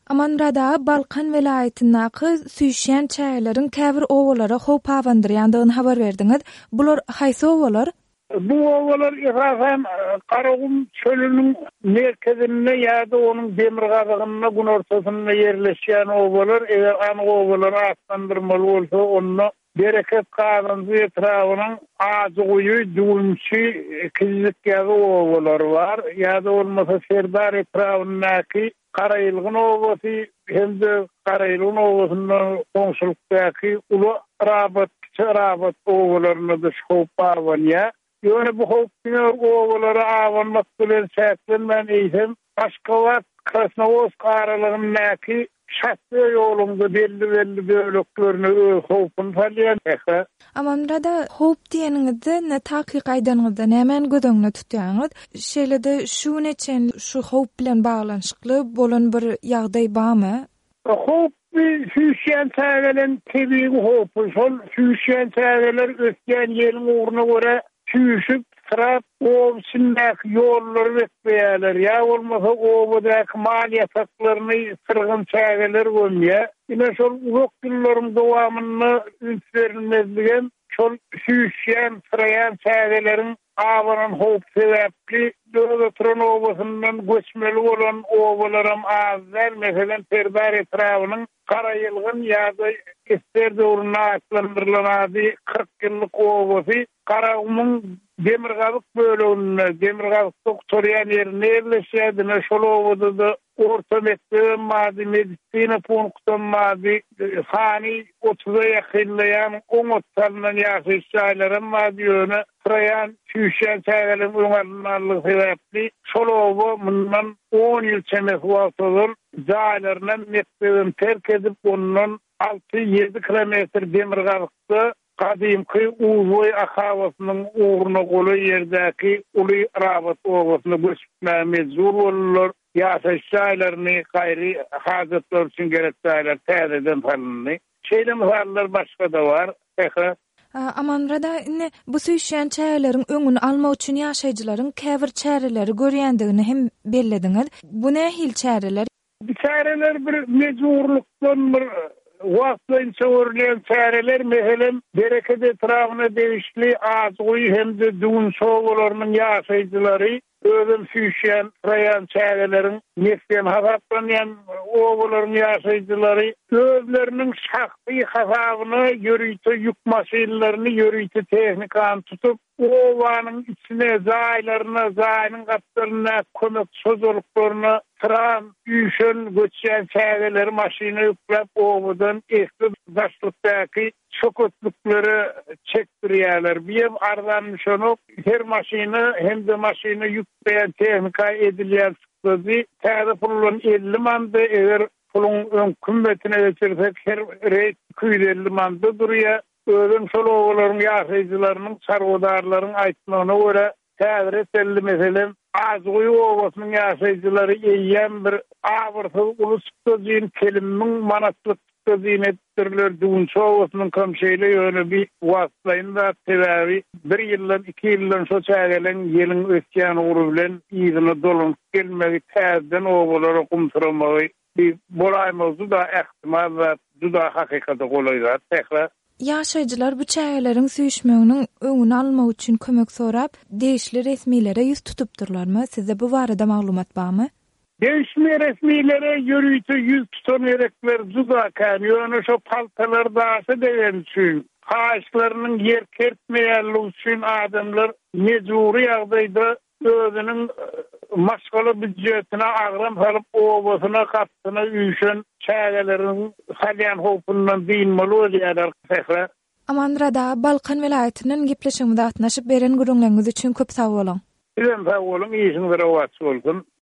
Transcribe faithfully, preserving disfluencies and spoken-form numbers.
Amanrada Balkan vilayetindäki süýşýän çäýleriň käbir owalara howp awandyrýandygyny habar berdiňiz. Bular haýsy owalar? Bu owalar Iragan Qaragum çölüniň merkezinde ýa-da onuň demir gazygyna gün ortasyna ýerleşýän owalar, eger an owalar atlandyrmaly bolsa, onu bereket gazyny etrawynyň azy goýy, düňçi, kizlik ýaly owalar bar. Ýa-da bolmasa Serdar etrawyndaky Qarayılgın ovası hem de Qarayılgın ovasının konsulukdaki ulu rabat, rabat ovalarını da şoğup avanya. Yani bu hoğuptine ovaları avanmak bilen säätlen ben eysem Aşkavat, Krasnovosk aralığındaki şahsy yolunda belli belli bölüklerini hoğupun falyan eka. Amanrada hoğup diýeniňizde ne takyk aýdanyňyzda nämen gödöňde tutýaňyz? Şeýlede şu neçen şu hoğup bilen baglanyşykly bolan bir ýagdaý barmy? Hoğup süýşýän çägelen tebii hoğup. Şol süýşýän çägeler ötýän ýeriň uğruna göre süýşüp Trap ovçindak yolları bekleýärler. Ya olmasa owadak mal ýasaklaryny sırgyn çägeler bolýar. Ine şol uzak ýyllaryň dowamyny ünsverilmezligen şol süýşýän sıraýan çägeleriň awaryň howp sebäpli döwlet turan owasyndan göçmeli bolan owalarym azlar. Meselen Serdar etrawynyň Qarayılgın ýa-da Ester döwrüne atlandyrylady kırk ýyllyk owasy Qaragumyň Demirgazyk bölümine, Demirgazyk doktorýan ýerine ýerleşýärdi. Şol owada da orta mektep, mady medisina punktum, mady hani otuza ýakynlayan on otlardan ýaşaýanlar mady ýöne sıraýan süýşýän çägelerin öňarlylygy sebäpli şol owa mundan on ýyl çemek wagtydyr jaýlaryny mektebim terk edip ondan alty ýedi kilometr Demirgazykda Kadimki Uzoy akawasynyň uğruna goly ýerdäki uly rabat owasyna göçmä mezur bolurlar. Ýaşaýlaryny gaýry hajatlar üçin gerekdäler täzeden tanlyny. Şeýle misallar başga da bar. Ehe. Amanrada ine bu süýşýän çäýleriň öňüni almak üçin ýaşaýjylaryň käbir çäreleri görýändigini hem bellediňiz. Bu nähil çäreler? Bu çäreler bir mezurlukdan bir wagtlaryň çöwürlen çäreler meselen bereket etrawyna degişli azygy hem de düň şowlarynyň ýaşaýjylary özüm süýşýän raýan çägeleriň neslen hasaplanýan owalaryň ýaşaýjylary özleriniň şahsy hasabyny ýörüýte ýük maşynalaryny ýörüýte tehnikany tutup owanyň içine zaýlaryna zaýnyň gatlaryna kömek sözlüklaryny tram ýüşen göçýän çägeleri maşyna ýüklep owadan eski daşlykdaky çökötlükleri çekdirýärler. Bir arzanlyşanyp her maşyna hem de maşyna ýükleýän tehnika edilýär sözi täze pulun elli mandy eger pulun ön kümmetine geçirsek her reyt iki yüz elli mandy durýar. Özüm şol owalaryň ýaşaýjylarynyň çarwadarlaryň aýtmagyna görä täze telli meselen Azgoy owasynyň ýaşaýjylary eýýän bir awyrsyz ulus sözüň keliminiň manatlyk etdirler düň owasynyň komşeýle ýöne bir wagtlaýynda sebäbi bir ýyldan iki ýyldan şo çägelen ýeliň ötýän uğru bilen ýygyny dolun gelmegi täzeden owalara gumturamagy bir bolaýmyzy da ähtimal we juda hakykata golaýar. Tekrar ýaşaýjylar bu çägeleriň süýşmeginiň öňüni almak üçin kömek sorap, degişli resmiýlere ýüz tutupdyrlarmy? Sizde bu barada maglumat barmy? Degişli resmiýlere ýörüýte ýüz tutan erekler juda kan, ýöne şo paltalar daşy degen üçin, haýşlarynyň ýer kertmeýärligi üçin adamlar mejburi ýagdaýda özüniň maşgala büdjetine agram salıp owasyna gatsyna üýşen çägeleriň salyan howpundan diýilmeli bolýar. Tekrar Amanrada Balkan vilayetiniň gepleşiginde atnaşyp beren gürüňleriniz üçin köp sag bolan. Sizem sag bolun, iýiňiz bir wagt bolsun.